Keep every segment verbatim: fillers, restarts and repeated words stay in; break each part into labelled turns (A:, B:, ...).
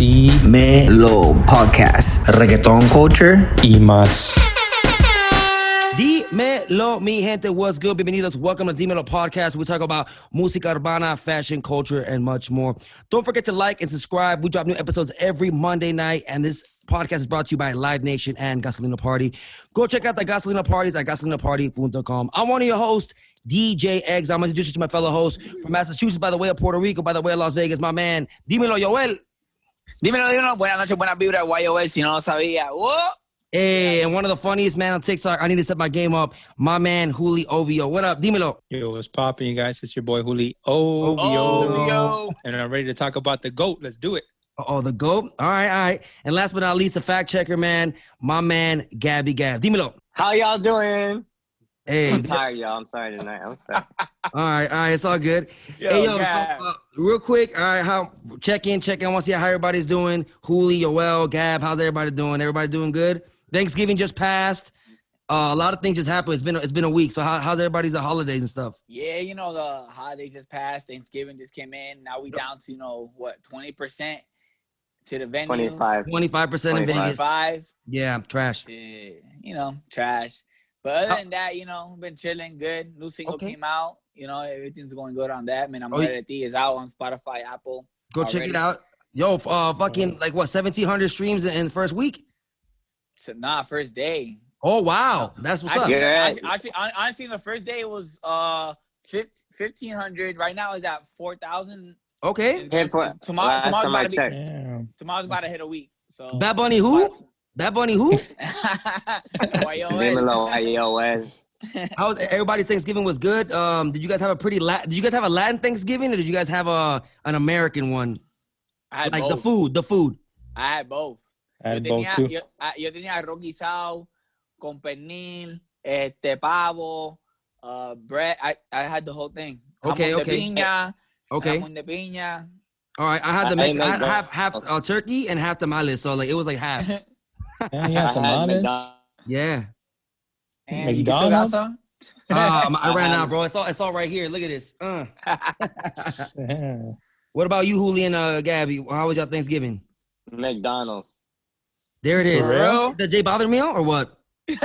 A: Dímelo Podcast. Reggaeton culture
B: y más.
C: Dímelo, mi gente, what's good? Bienvenidos. Welcome to Dímelo Podcast. We talk about música urbana, fashion, culture, and much more. Don't forget to like and subscribe. We drop new episodes every Monday night, and this podcast is brought to you by Live Nation and Gasolina Party. Go check out the Gasolina Parties at gasolina party dot com. I'm one of your hosts, D J Eggs. I'm going to introduce you to my fellow host from Massachusetts, by the way of Puerto Rico, by the way of Las Vegas, my man. Dímelo, Joel.
D: Dímelo, dímelo. Buenas noches, buenas vibras, Y O S, si no lo sabía. Whoa.
C: Hey, and one of the funniest man on TikTok, I need to set my game up, my man, Juli Ovio. What up, dímelo?
B: Yo, what's poppin', you guys? It's your boy, Juli Ovio.
D: Ovio.
B: And I'm ready to talk about the GOAT. Let's do it.
C: Oh, the GOAT? All right, all right. And last but not least, the fact checker, man, my man, Gabby Gab. Dímelo.
E: How y'all doing?
C: Hey.
E: I'm sorry, y'all. I'm sorry tonight. I'm sorry.
C: all right, all right. It's all good.
D: Yo,
C: hey, yo, so,
D: Gab.
C: uh, real quick, all right, how check in, check in. I want to see how everybody's doing. Juli, Joel, Gab, how's everybody doing? Everybody doing good? Thanksgiving just passed. Uh, a lot of things just happened. It's been it's been a week. So how, how's everybody's uh, holidays and stuff?
D: Yeah, you know, the holiday just passed. Thanksgiving just came in. Now we down to, you know, what, twenty percent to the venues?
E: twenty-five.
C: twenty-five percent in Vegas.
D: twenty-five.
C: Yeah, trash.
D: Yeah, you know, trash. But other than that, you know, been chilling good. New single
C: Okay.
D: came out. You know, everything's going good on that. Man, I'm
C: Oh,
D: ready to is out on Spotify, Apple.
C: Go check
D: already.
C: it out. Yo, uh, fucking, like, what, seventeen hundred streams in, in the first week?
D: So, nah, first day.
C: Oh, wow. That's what's up.
D: Actually,
E: Yeah.
D: actually, actually, hon- honestly, the first day it was uh fifteen hundred. Right now it's at four thousand.
C: Okay.
E: Hit for,
D: Tomorrow,
E: last
D: tomorrow's
E: time
D: about
E: I
D: to be,
E: checked.
B: Yeah.
D: tomorrow's about to hit a week. So
C: Bad Bunny who? Bad Bunny who?
D: Y O S.
E: Dímelo, Y O S.
C: How was everybody's Thanksgiving was good? Um, did you guys have a pretty Latin? Did you guys have a Latin Thanksgiving, or did you guys have a an American one?
D: I had
C: Like
D: both.
C: the food, the food.
D: I had both.
B: I had
D: yo
B: both
D: tenía,
B: too.
D: Yo, ah, yo tenía arroz guisado con pernil, este pavo, uh, bread. I, I had the whole thing.
C: Okay,
D: Jamón
C: okay.
D: de piña,
C: Okay.
D: jamón de piña.
C: All right. I had the
E: I- I
C: Mex- I had
E: made
C: half
E: both.
C: half uh, turkey and half tamales, so like it was like half.
B: Yeah,
E: I
B: yeah,
E: had
B: tamales.
E: McDonald's.
C: Yeah.
D: And you get su
B: McDonald's?
D: casa?
C: Um, I ran
E: I
C: out,
E: had-
C: bro. It's all it's all right here. Look at this. Uh.
B: Yeah.
C: What about you, Juli and uh, Gabby? How was your Thanksgiving?
E: McDonald's.
C: There it is.
B: For real?
C: The J Bother meal or what?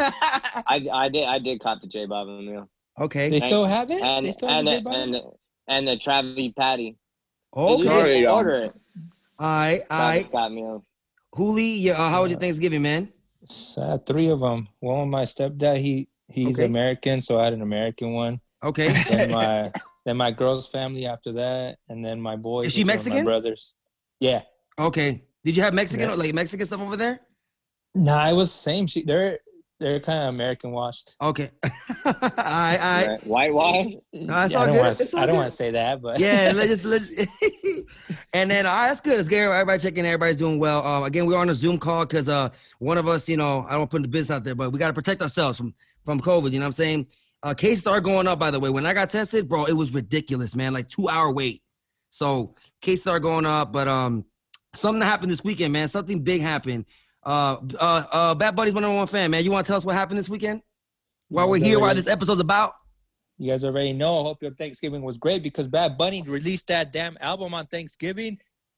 E: I, I did I did cop the J Bob meal.
C: Okay.
B: They still have it?
E: And
B: They still
E: and
B: have
E: the,
B: it?
E: and the, and the Travis patty.
C: Okay.
E: You
D: There
E: just
D: you go.
E: order it.
C: All right. All
E: Travis
C: right.
E: Scott meal.
C: Juli, yeah, uh, how was your Thanksgiving, man?
B: So I had three of them. One with my stepdad. He he's
C: Okay.
B: American, so I had an American one.
C: Okay.
B: Then my then my girl's family after that, and then my boys.
C: Is she
B: which are my
C: Mexican?
B: brothers. Yeah.
C: Okay. Did you have Mexican
B: Yeah.
C: or like Mexican stuff over there?
B: Nah, it was same. She they're they're kind of American washed.
C: Okay. all right. All right.
E: Right. White wine.
C: No, it's
B: Yeah,
C: all
B: I don't
C: good.
B: wanna-
C: It's all
B: I don't
C: good.
B: want to say that, but
C: Yeah, let's just let's and then all right, that's good. It's good. Everybody checking, everybody's doing well. Um, again, we're on a Zoom call because uh one of us, you know, I don't put the business out there, but we gotta protect ourselves from from COVID. You know what I'm saying? Uh, cases are going up, by the way. When I got tested, bro, it was ridiculous, man. Like two hour wait. So cases are going up, but um, something happened this weekend, man. Something big happened. Uh, uh, uh, Bad Buddy's my number one fan, man. You want to tell us what happened this weekend? While we're
B: Yes,
C: here, while
B: already.
C: this episode's about.
B: you guys already know. I hope your Thanksgiving was great because Bad Bunny released that damn album on Thanksgiving.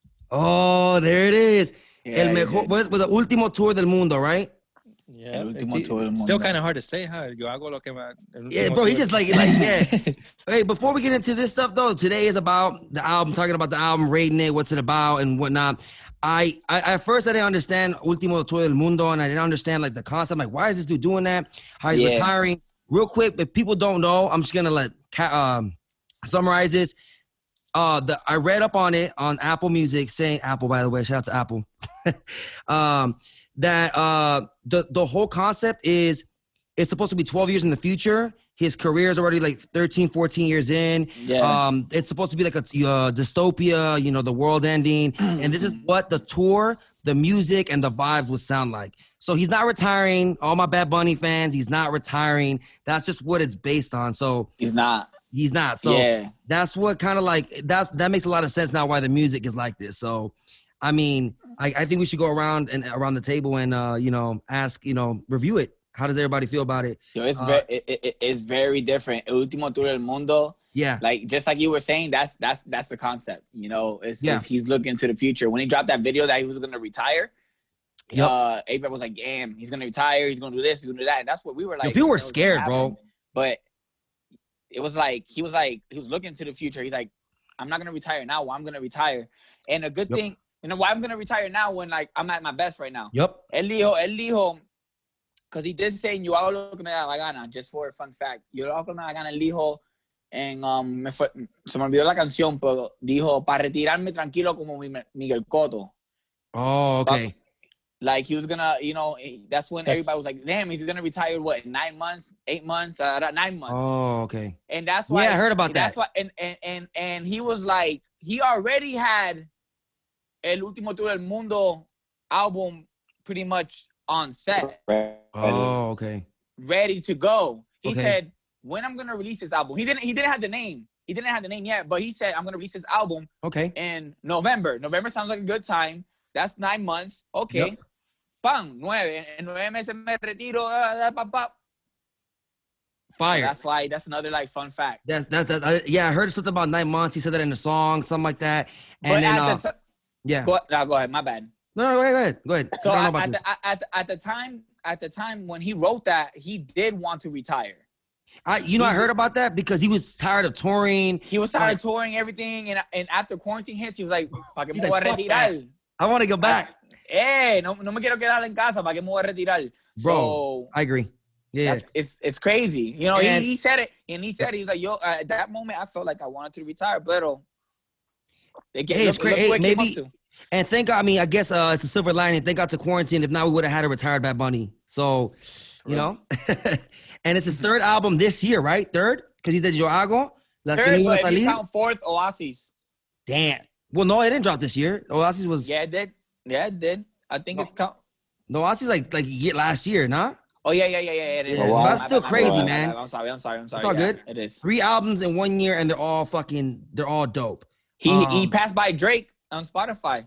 C: Oh, there it is.
D: Yeah,
C: El
D: you
C: mejor,
D: did.
C: was, was the último tour del mundo, right?
B: Yeah,
D: El
B: it's,
D: último tour del
B: still
D: mundo.
B: kind of hard to say, huh? Yo hago lo que me, el
C: Yeah,
B: último
C: bro, he
B: tour.
C: just like, like, yeah. Hey, before we get into this stuff, though, today is about the album, talking about the album, rating it, what's it about, and whatnot. I, I at first I didn't understand Último Tour del Mundo, and I didn't understand like the concept. Like, why is this dude doing that? How he's
D: Yeah.
C: retiring? Real quick, if people don't know, I'm just gonna let ca- um summarize this. Uh, the I read up on it on Apple Music, saying Apple, by the way, shout out to Apple. um, that uh the the whole concept is it's supposed to be twelve years in the future. His career is already like thirteen, fourteen years in.
D: Yeah.
C: Um, it's supposed to be like a uh, dystopia, you know, the world ending. And this is what the tour, the music, and the vibes would sound like. So he's not retiring. All my Bad Bunny fans, he's not retiring. That's just what it's based on. So
D: He's not.
C: he's not. So
D: Yeah.
C: that's what kind of like that's that makes a lot of sense now why the music is like this. So I mean, I, I think we should go around and around the table and uh, you know, ask, you know, review it. How does everybody feel about it?
D: Yo, it's
C: Uh,
D: very, it, it, it's very different. El último tour del mundo
C: Yeah.
D: Like just like you were saying, that's that's that's the concept. You know, it's,
C: Yeah.
D: it's he's looking to the future. When he dropped that video that he was gonna retire,
C: Yep.
D: uh, A$AP was like, "Damn, he's gonna retire. He's gonna do this. He's gonna do that." And that's what we were
C: Yo,
D: like.
C: people were
D: you know, it's gonna
C: scared, bro.
D: happen. But it was like he was like he was looking to the future. He's like, "I'm not gonna retire now. I'm gonna retire." And a good
C: Yep.
D: thing, you know, why I'm gonna retire now when like I'm at my best right now.
C: Yep.
D: Él dijo, él dijo, because he did say, yo hago lo que me da la gana, just for a fun fact. Yo lo hago lo que me da la gana, él dijo, en, um, me fue, se me olvidó la canción, pero dijo, para retirarme tranquilo como mi- Miguel Cotto.
C: Oh, okay.
D: Like, he was gonna, you know, that's when
B: Yes.
D: everybody was like, damn, he's gonna retire, what, in nine months, eight months, uh, nine months.
C: Oh, okay.
D: And that's why.
C: Yeah, I heard about
D: that's
C: that.
D: Why, and, and, and, and he was like, he already had El Último Tour del Mundo album pretty much on set,
C: Oh, okay.
D: ready to go. He
C: Okay.
D: said, when I'm gonna release this album. He didn't he didn't have the name. He didn't have the name yet, but he said, I'm gonna release this album
C: Okay.
D: in November. November sounds like a good time. That's nine months. Okay.
C: Yep.
D: Bam, nueve. En nueve meses me retiro. Uh, pa, pa.
C: Fire.
D: That's why that's another like fun fact.
C: That's that's that. I, yeah, I heard something about nine months. He said that in the song, something like that. And
D: But
C: then,
D: at
C: uh,
D: the t-
C: yeah.
D: go, no, go ahead, my bad.
C: No, no, go ahead, go ahead. Go ahead.
D: So
C: I don't know
D: at,
C: about
D: at,
C: this.
D: the, at, the, at the time, at the time when he wrote that, he did want to retire.
C: I, you know, I heard about that because he was tired of touring.
D: He was tired of touring everything, and and after quarantine hits, he was like, "Pa que me
C: He's
D: voy a
C: like, "Fuck
D: retirar?
C: I want to go back,
D: Eh, no, no me quiero quedar en casa. Pa que me voy a retirar?"
C: bro.
D: So
C: I agree. Yeah.
D: that's, it's it's crazy. You know,
C: And-
D: he, he said it, and he said it. He was like, "Yo, uh, at that moment, I felt like I wanted to retire, but they get
C: Hey, it's
D: look, look
C: cra-
D: what
C: hey,
D: it came
C: maybe-
D: up to."
C: And thank God. I mean, I guess uh, it's a silver lining. Thank God to quarantine. If not, we would have had a retired Bad Bunny. So, you know. And it's his third album this year, right? Third, because he did Yo Hago. Las que
D: Third,
C: no iban a
D: but if you
C: salir.
D: count fourth, Oasis.
C: Damn. Well, no, it didn't drop this year. Oasis was.
D: Yeah, it did. Yeah, it did. I think
C: No.
D: it's count.
C: No, Oasis like like ye- last year, nah.
D: Oh yeah, yeah, yeah, yeah. It is.
C: Yeah,
E: but that's
D: My
C: still
D: bad, my
C: crazy,
D: bad, my
C: man.
D: bad. I'm sorry. I'm sorry. I'm sorry.
C: It's all
D: Yeah,
C: good.
D: It is.
C: Three albums in one year, and they're all fucking. They're all dope.
D: He he
C: Um,
D: passed by Drake on Spotify.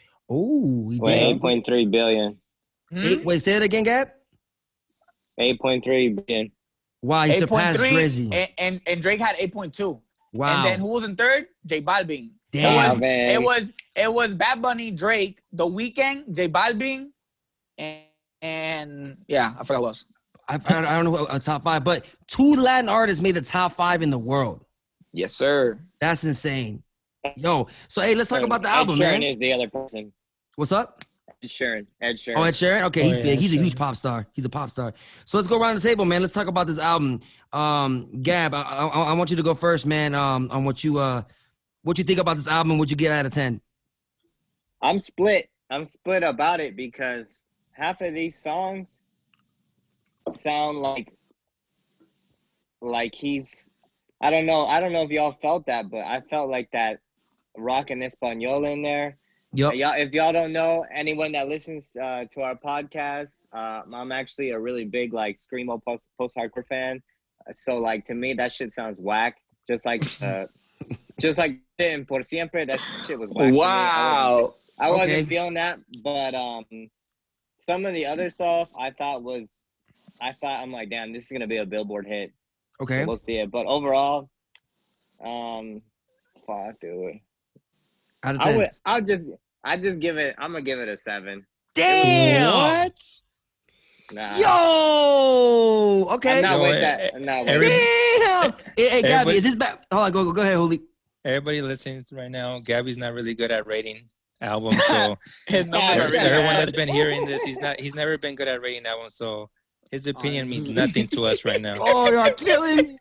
C: Oh, we
E: Wait,
C: did.
E: eight point three billion.
D: Hmm?
C: Eight, wait, say it again, Gab.
E: Eight point three billion.
C: Wow, he surpassed Drizzy.
D: and, and and Drake had eight point two.
C: Wow.
D: And then who was in third? J Balvin.
C: Damn.
D: It was,
E: man.
D: it was it was Bad Bunny, Drake, The Weeknd, J Balvin, and and yeah, I forgot who else.
C: I, I, I don't know what, a top five, but two Latin artists made the top five in the world.
D: Yes, sir.
C: That's insane. Yo, so hey, let's talk about the
E: Ed
C: album,
E: Sheeran
C: man.
E: is the other person.
C: What's up?
E: Ed Sheeran. Ed Sheeran.
C: Oh, Ed Sheeran. Okay,
B: Oh,
C: he's
B: yeah,
C: big.
B: Ed
C: He's a
B: Sheeran.
C: huge pop star. He's a pop star. So let's go around the table, man. Let's talk about this album. Um, Gab, I, I, I want you to go first, man. Um, on what you uh, what you think about this album? What you get out of ten?
E: I'm split. I'm split about it because half of these songs sound like like he's I don't know. I don't know if y'all felt that, but I felt like that rock and Espanol in there.
C: Yep.
E: Y'all, if y'all don't know, anyone that listens uh, to our podcast, uh, I'm actually a really big like screamo post post hardcore fan. So like to me, that shit sounds whack. Just like uh, just like in Por Siempre, that shit was whack. to me. I wasn't, I wasn't
C: Okay.
E: feeling that, but um, some of the other stuff I thought was, I thought I'm like, damn, this is gonna be a Billboard hit.
C: Okay.
E: We'll see it, but overall, um, fuck, dude.
C: Out of
E: I
C: ten.
E: would, I'll just, I just give it. I'm gonna give it a seven.
C: Damn.
B: What?
E: Nah,
C: Yo. Okay.
E: I'm not
B: Yo,
E: with
B: eh,
E: that. I'm not with
B: every-
E: that.
C: Damn. Hey, hey Gabby,
B: Everybody-
C: is this bad? Hold on. Go go go ahead, Holy.
B: Everybody listening right now, Gabby's not really good at rating albums. So
D: His number
E: Yeah,
B: for
D: really
B: everyone
D: bad.
B: that's been hearing this, he's not. He's never been good at rating albums. So his opinion means nothing to us right now.
C: Oh, you're killing me.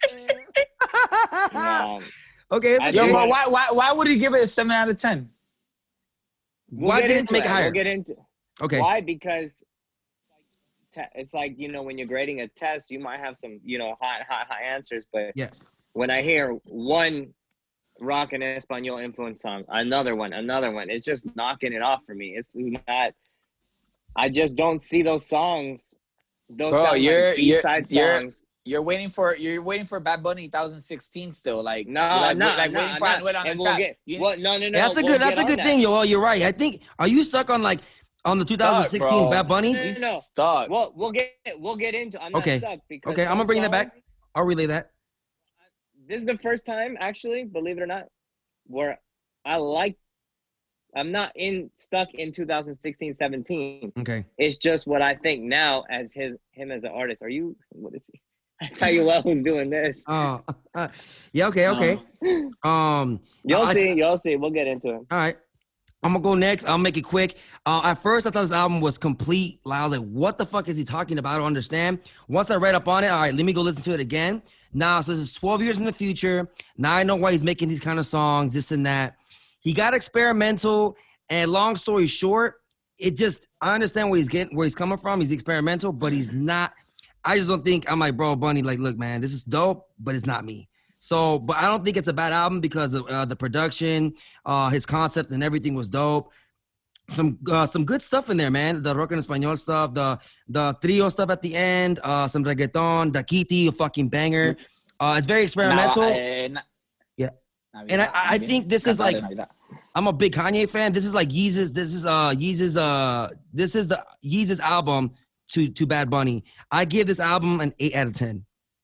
E: Nah,
C: Okay. It's
E: I
D: Yo,
C: okay.
E: do
D: but why why why would he give it a seven out of ten?
E: we'll
C: Why
E: get
C: didn't it
E: into
C: make it higher?
E: We'll get into
C: Okay.
E: why because te- it's like, you know, when you're grading a test, you might have some, you know, high high high answers, but
C: Yeah.
E: when I hear one rock and Espanol influence song, another one, another one, it's just knocking it off for me. It's not. I just don't see those songs. Those
D: Bro,
E: sound
D: you're-
E: like
D: you're-
E: B-side
D: you're-
E: songs.
D: You're waiting for you're waiting for Bad Bunny twenty sixteen still. Like
E: No,
D: you're like,
E: no,
D: wait- like
E: no,
D: waiting for
E: no.
D: Anuel on
E: And
D: the
E: we'll
D: track.
E: get
D: You-
E: what? No, no, no.
C: That's a
E: we'll
C: good. That's
E: get
C: a
E: on
C: good
E: that.
C: thing, yo. You're right. I think. Are you stuck on like on the twenty sixteen
D: bro.
C: Bad Bunny?
E: No, no,
D: He's
E: no.
D: stuck.
E: Well, we'll get we'll get into. I'm not
C: Okay.
E: stuck because
C: Okay, I'm gonna
E: those
C: bring that back.
E: songs-
C: I'll relay that.
E: this is the first time, actually, believe it or not, where I like. I'm not in stuck in two thousand sixteen, seventeen.
C: Okay.
E: It's just what I think now as his him as an artist. Are you? What is he? I tell you what, who's doing this?
C: Oh, uh, yeah. Okay. Okay. Um,
E: You'll
C: I-
E: see. You'll see. We'll get into it.
C: All right. I'm gonna go next. I'll make it quick. Uh, at first, I thought this album was complete. Like, I was like, "What the fuck is he talking about? I don't understand." Once I read up on it, all right, let me go listen to it again. Now, so this is twelve years in the future. Now I know why he's making these kind of songs, this and that. He got experimental, and long story short, it just I understand where he's getting, where he's coming from. He's experimental, but he's not. I just don't think I'm like, bro, Bunny. Like, look, man, this is dope, but it's not me. So, but I don't think it's a bad album because of uh, the production, uh, his concept, and everything was dope. Some uh, some good stuff in there, man. The rock en español stuff, the the trio stuff at the end, uh, some reggaeton, the Kitty, a fucking banger. Uh, it's very experimental.
D: Nav- eh, na-
C: Yeah.
D: Navidad,
C: And I, I
D: también.
C: think this is
D: Cantar
C: like
D: de Navidad.
C: I'm a big Kanye fan. This is like Yeezus. This is uh Yeezus uh this is the Yeezus album to to Bad Bunny. I give this album an eight out of ten.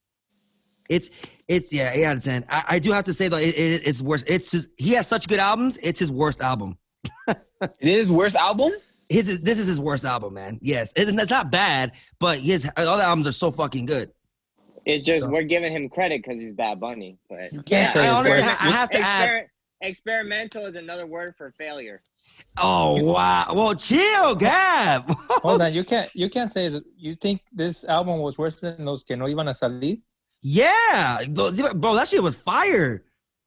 C: It's it's yeah eight out of ten. I, I do have to say though it, it, it's worse. It's just he has such good albums. It's his worst album.
D: This is his worst album?
C: His this is his worst album, man. Yes, it, it's not bad, but his other albums are so fucking good.
E: It's just we're giving him credit because he's Bad Bunny. But
B: You can't
C: Yeah,
B: say
C: I
B: it's
C: honestly
B: worse.
C: ha- I have to add.
E: Exper- experimental is another word for failure.
C: Oh wow! Well, chill, Gab.
B: Hold on, you can't you can't say it's- you think this album was worse than los que no iban a salir?
C: Yeah, bro, that shit was fire.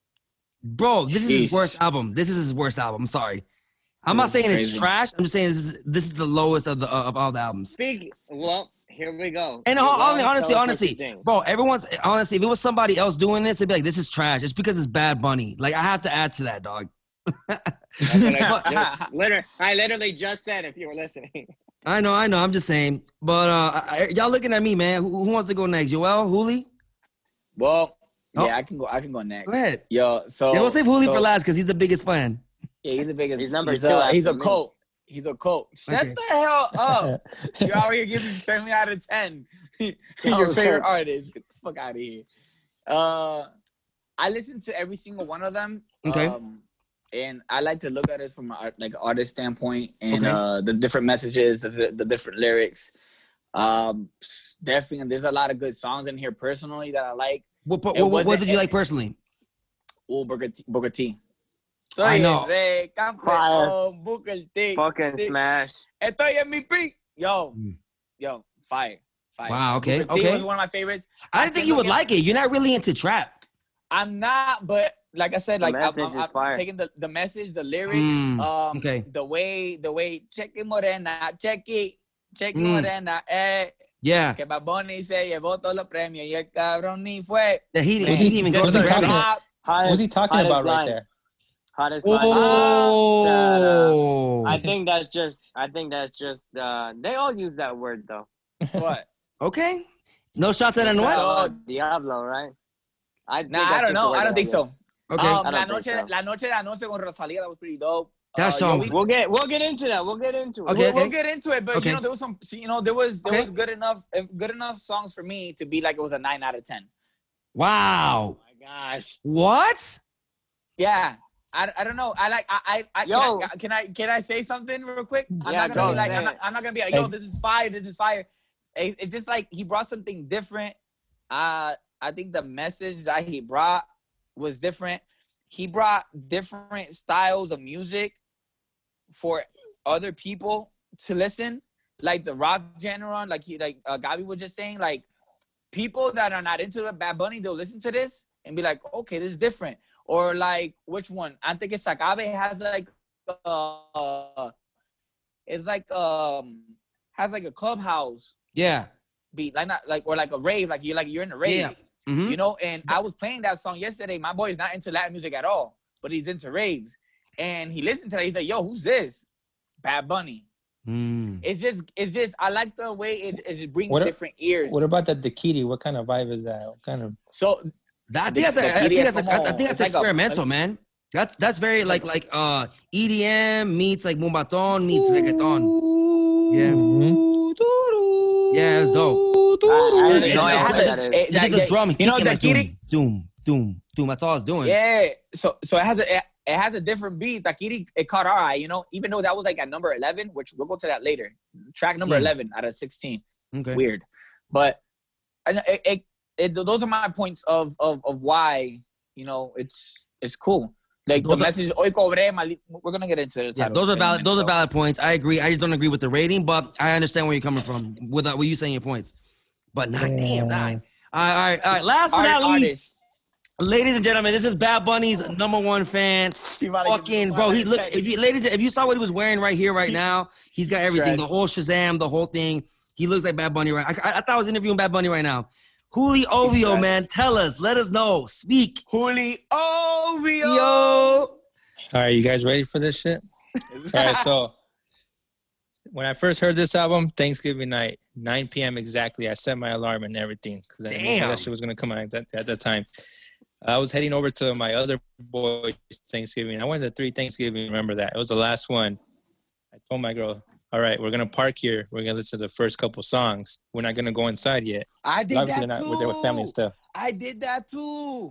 C: Bro, this is his
D: Sheesh.
C: worst album. This is his worst album. I'm sorry. I'm not
D: That's
C: saying it's
D: crazy.
C: trash. I'm just saying this is this is the lowest of the of all the albums.
E: Speak. Well, here we go.
C: And
E: You're
C: hon-
E: wrong,
C: honestly,
E: tell us
C: honestly,
E: what you think.
C: bro, everyone's honestly. If it was somebody else doing this, they'd be like, "This is trash." It's because it's Bad Bunny. Like I have to add to that, dog.
E: That's what I, just, literally, I literally just said if you were listening.
C: I know, I know. I'm just saying. But uh, I, y'all looking at me, man. Who, who wants to go next? Joel, Huli?
D: Well,
C: Oh.
D: yeah, I can go. I can go next.
C: Go ahead.
D: Yo, so
C: Yeah, we'll save Huli
D: so-
C: for last because he's the biggest fan.
D: Yeah, he's the biggest.
E: He's number
D: he's
E: two
D: A,
E: after
D: he's a
E: me.
D: cult. He's a cult. Shut
C: Okay.
D: the hell up! You're out here giving seven out of ten. Your
E: Oh,
D: favorite
E: sure.
D: artist. Get the fuck out of here. Uh, I listen to every single one of them.
C: Okay.
D: Um, and I like to look at it from an art, like artist standpoint and
C: Okay.
D: uh, the different messages, the, the different lyrics. Um, definitely, there's a lot of good songs in here personally that I like.
C: What, what,
D: It
C: what, what
D: wasn't-
C: did you like personally?
D: Oh, Booker T. Booker T.
C: I
D: Soy
C: know.
D: el rey, campeón, Booker T.
E: Fucking
D: T.
E: smash.
D: Estoy en mi peak. Yo,
C: Mm.
D: yo, fire, fire.
C: Wow, okay,
D: Booker T
C: okay.
D: was one of my favorites.
C: I didn't think you would like it. You're not really into trap.
D: I'm not, but like I said,
E: The
D: like I'm,
E: message
D: I'm,
E: is
D: I'm
E: fire.
D: taking the, the message, the lyrics,
C: Mm,
D: um,
C: okay.
D: the way, the way, check it, morena, check it, check it,
C: Mm.
D: morena, eh.
C: Yeah.
D: Que Bad Bunny se llevó todos los premios y el cabrón ni fue.
C: Yeah, he, he
B: Was
C: didn't
B: he-
C: even
B: was
C: go to
B: he
C: the
B: talking-
C: rap.
E: Hottest,
B: What's he talking
E: hottest
B: about right
E: line.
B: there?
E: Hottest line.
C: Oh.
E: I think that's just. I think that's just. Uh, they all use that word though.
D: What?
C: Okay. No shots at
D: No.
C: Anuel?
E: Uh, Diablo, right? I think
D: Nah,
E: that's
D: I don't
E: just the
D: know.
E: word
D: I
E: that
D: don't think so.
E: use.
C: Okay.
D: Um,
E: I
D: la
E: don't
D: noche,
E: think so.
D: la noche de la noche con Rosalía, that was pretty dope.
C: That
D: Uh,
C: song-
D: yo, we-
E: We'll get. We'll get into that. We'll get into it.
C: Okay,
D: we'll,
C: okay.
D: we'll get into it, but
C: Okay.
D: you know there was some, you know there was there
C: Okay.
D: was good enough, eh, good enough songs for me to be like it was a nine out of ten.
C: Wow.
E: Oh my gosh.
C: What?
D: Yeah, I, I don't know. I like I I, I
E: Yo.
D: can, I can I can I say something real quick? I'm
E: Yeah,
D: not gonna
E: go
D: be like
E: ahead.
D: I'm not, I'm not gonna be like yo
B: Hey.
D: this is fire, this is fire. It, it's just like he brought something different. Uh, I think the message that he brought was different. He brought different styles of music for other people to listen, like the rock genre, like he like uh, Gabi was just saying, like people that are not into the Bad Bunny, they'll listen to this and be like, okay, this is different. Or like which one? Ante que se acabe has like uh it's like um has like a clubhouse
C: Yeah.
D: beat, like not like or like a rave, like you're like you're in a rave.
C: Yeah. Mhm.
D: You know, and I was playing that song yesterday. My boy is not into Latin music at all, but he's into raves. And he listened to that. He's like, yo, who's this? Bad Bunny.
C: Mm.
D: It's just, it's just, I like the way it, it just brings
B: What a-
D: different ears.
B: What about the Dakiti? What kind of vibe is that? What kind of
D: So,
C: That, I
D: The-
C: think that's,
D: the
C: I think
D: E D M
C: that's, I
D: como-
C: think that's
D: it's like a-
C: experimental, man. That's that's very like like uh E D M meets like Mumbaton meets reggaeton. Yeah.
B: Mhm.
C: Yeah, it's dope.
E: I- I don't
C: It's
E: know
C: just-
E: what
C: it's
E: that
C: just-
E: is.
D: it-
C: It's just
D: that-
C: a drum
D: you know,
C: kicking
D: the
C: like
D: Kiri,
C: doom, doom, doom, doom. That's all it's doing.
D: Yeah. So so it has a it, it has a different beat. Takiri, it caught our eye, you know, even though that was like at number eleven, which we'll go to that later. Track number
C: Yeah.
D: eleven out of sixteen.
C: Okay.
D: Weird. But and it, it, it those are my points of of of why, you know, it's it's cool. Like the
C: Those are-
D: message, Hoy cobré, mali- we're gonna get into it.
C: Yeah, those are valid. Those are valid points. I agree. I just don't agree with the rating, but I understand where you're coming from with uh, with you saying your points. But not damn, not. All right, all right, all right. Last but not least,
D: Artists.
C: ladies and gentlemen, this is Bad Bunny's number one fan. Fucking bro, he look. If you ladies, if you saw what he was wearing right here, right now, he's got everything. The
D: Stress.
C: whole Shazam, the whole thing. He looks like Bad Bunny right. I, I, I thought I was interviewing Bad Bunny right now. Juli Ovio,
D: Stress.
C: man, tell us, let us know, speak.
D: Juli Ovio.
C: Yo.
B: All right, you guys ready for this shit? All right, so when I first heard this album, Thanksgiving night, nine p.m. exactly, I set my alarm and everything because I knew
C: Damn.
B: that shit was gonna come out at that, at that time. I was heading over to my other boy's Thanksgiving. I went to three Thanksgiving. Remember that? It was the last one. I told my girl, "All right, we're gonna park here. We're gonna listen to the first couple songs. We're not gonna go inside yet.
D: I did
B: Obviously,
D: that
B: they're not.
D: too.
B: We're there with family and stuff."
D: I did that too.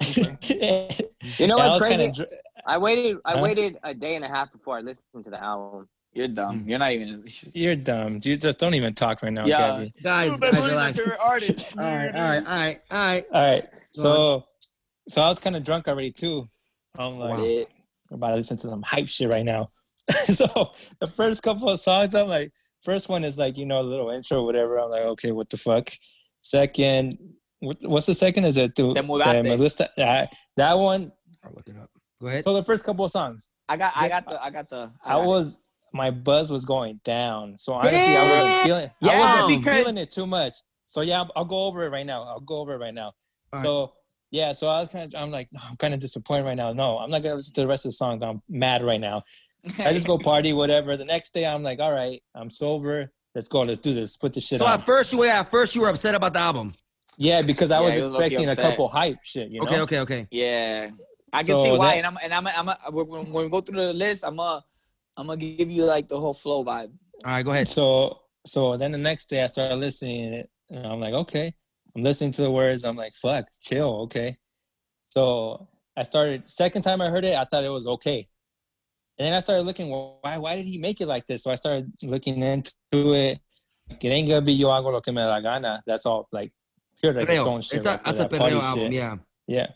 E: You know
B: I
E: what's
B: was
E: crazy?
B: kind of.
E: I waited. I
B: Huh?
E: waited a day and a half before I listened to the album.
D: You're dumb. You're not even.
B: You're dumb. You just don't even talk right now,
D: Yeah.
B: Gabby.
C: Guys,
D: Bad
C: guys,
D: Bunny's my
C: relax.
D: favorite artist.
C: All right, all right, all right, all right.
B: All right. So, so I was kind of drunk already too. I'm like,
D: Yeah.
B: I'm about to listen to some hype shit right now. So the first couple of songs, I'm like, first one is like, you know, a little intro, whatever. I'm like, okay, what the fuck? Second, what, what's the second? Is it the,
D: Te mudaste.
B: the Melissa? That, that one.
C: I'll look it up. Go ahead.
B: So the first couple of songs,
D: I got. I got the. I got the.
B: I
D: got it.
B: was, my buzz was going down. So honestly, I wasn't feeling, I
D: Yeah,
B: wasn't
D: because-
B: feeling it too much. So yeah, I'll, I'll go over it right now. I'll go over it right now.
C: All
B: so yeah, so I was kind of, I'm like, no, I'm kind of disappointed right now. No, I'm not gonna listen to the rest of the songs. I'm mad right now. I just go party, whatever. The next day, I'm like, all right, I'm sober. Let's go. Let's do this. Put the shit
C: So
B: on.
C: at first you were at first you were upset about the album.
B: Yeah, because I
D: Yeah,
B: was
D: he was low-key
B: expecting a
D: upset.
B: couple hype shit. You know.
C: Okay, okay, okay.
D: Yeah, I can
B: So
D: see why,
B: that-
D: and I'm and I'm I'm a, when, when we go through the list, I'm a I'm gonna give you like the whole flow vibe.
C: All right, go ahead.
B: So so then the next day I started listening to it, and I'm like, okay. I'm listening to the words. I'm like, fuck, chill, okay. So I started. Second time I heard it, I thought it was okay. And then I started looking, well, why why did he make it like this? So I started looking into it. Que ain't gonna be yo hago lo que me da gana. That's all like pure
C: Perreo.
B: reggaeton shit.
C: It's a,
B: right there,
C: that's a
B: that party
C: Perreo album,
B: shit.
C: yeah.
B: Yeah.